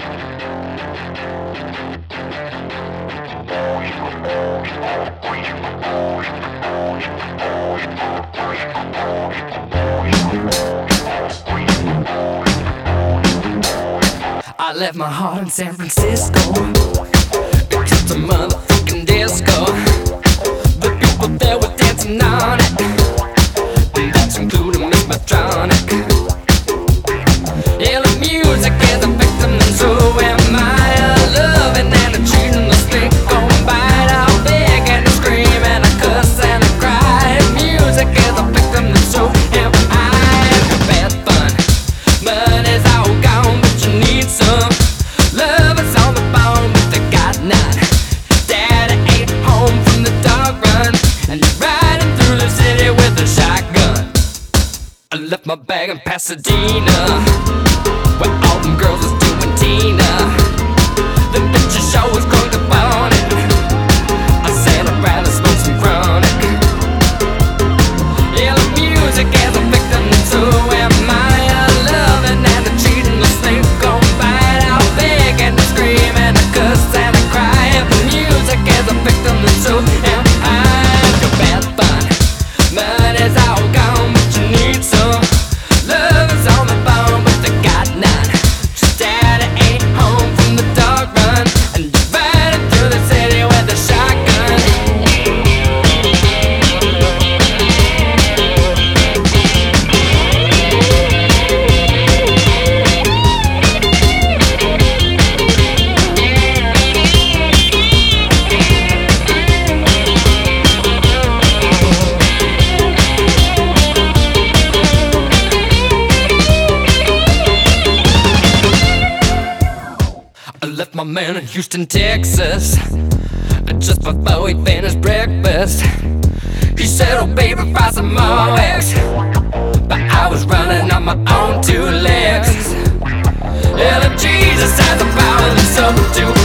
I left my heart in San Francisco. It's just a motherfucking disco. The people there were dancing on it. That's including Miss Medtronic. Yeah, the music is a victim, and so am I. Loving and a cheating, the stick going by. I'll beg and I scream and I cuss and I cry. Music is a victim, and so am I. Bad fun, money's all gone, but you need some. Love is on the phone, but they got none. Daddy ain't home from the dog run, and you're riding through the city with a shotgun. I left my bag in Pasadena, where all them girls was doing Tina. The bitches show was going to bone it. I said I'd rather smoke some chronic. Yeah, the music is a victim, and so am I. Loving and a cheating, the slave going by. I'll beg and I scream and I cuss and I cry. The music is a victim, and so am I. Too bad fun, money's all gone, but you need some. Love is on the phone, but they got none. Daddy ain't home from the dog run, and you're riding through the city with a shotgun. I left my man in Houston, Texas, just before he finished breakfast. He said, oh baby, fry some more eggs, but I was running on my own two legs. And if Jesus has a power, then so do